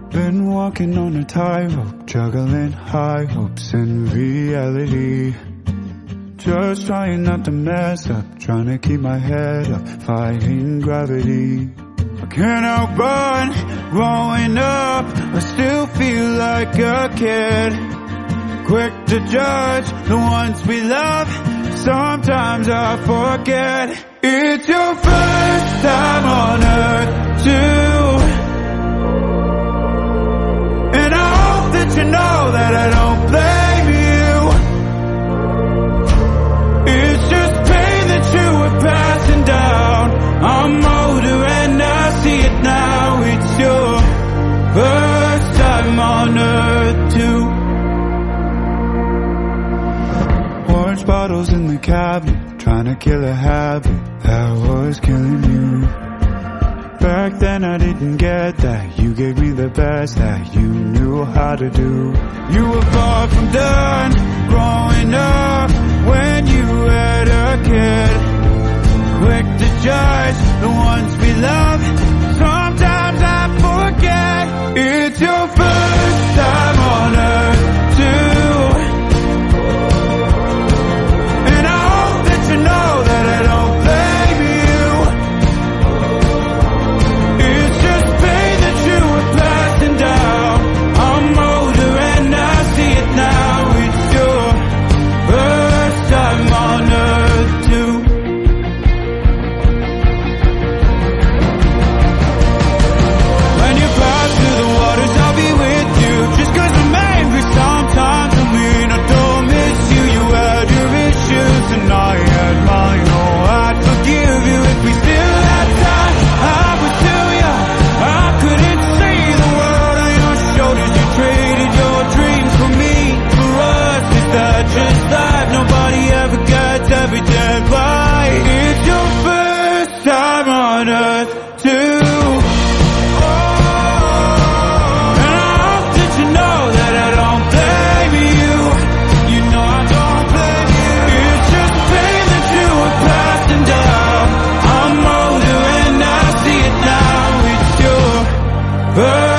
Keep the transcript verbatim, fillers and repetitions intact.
Been walking on a tightrope, juggling high hopes and reality. Just trying not to mess up, trying to keep my head up, fighting gravity. I can't outrun growing up, I still feel like a kid. Quick to judge the ones we love, sometimes I forget. It's your first time on earth too, and I hope that you know that I don't blame you. It's just pain that you were passing down. I'm older and I see it now. It's your first time on earth too. Orange bottles in the cabinet, trying to kill a habit that was killing you. Back then I didn't get that, you gave me the best that you knew how to do. You were far from done growing up when you had a kid. Quick to judge the ones we love, sometimes I forget. It's your first time on earth too, and I hope that you know that I don't blame you. It's just pain that you were passing down. I'm older and I see it now. It's your first time on earth too. When you pass through the waters, I'll be with you. Just 'cause I'm angry sometimes I mean I don't miss you. You had your issues and I had mine. Oh, I'd forgive you if we still had time. I was too young, I couldn't see the world on your shoulders. You traded your dreams for me, for us. Is that just life? Nobody ever gets every day right. It's your first time on earth too. And I hope that you know that I don't blame you. You know I don't blame you. It's just pain that you were passing down. I'm older and I see it now. It's your first